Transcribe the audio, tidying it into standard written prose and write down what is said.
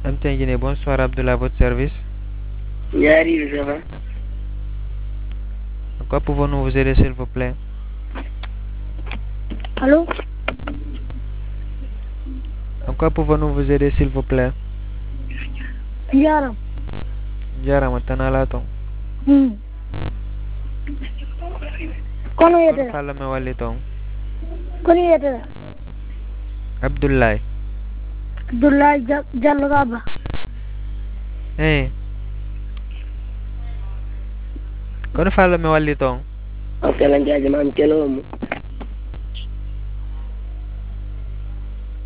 MTN Guinée, bonsoir Abdullah, à votre service. Yari, ça va? En quoi pouvons-nous vous aider s'il vous plaît? Allô? En quoi pouvons-nous vous aider s'il vous plaît? Yaram. Jarama tanalato. Kono Kono yetera? falla me walli ton. Kono yetera? Abdoulaye. Abdoulaye Diallo Gaba. Eh. Kono falla me walli ton. Ok, lan jaji mam kelo mu.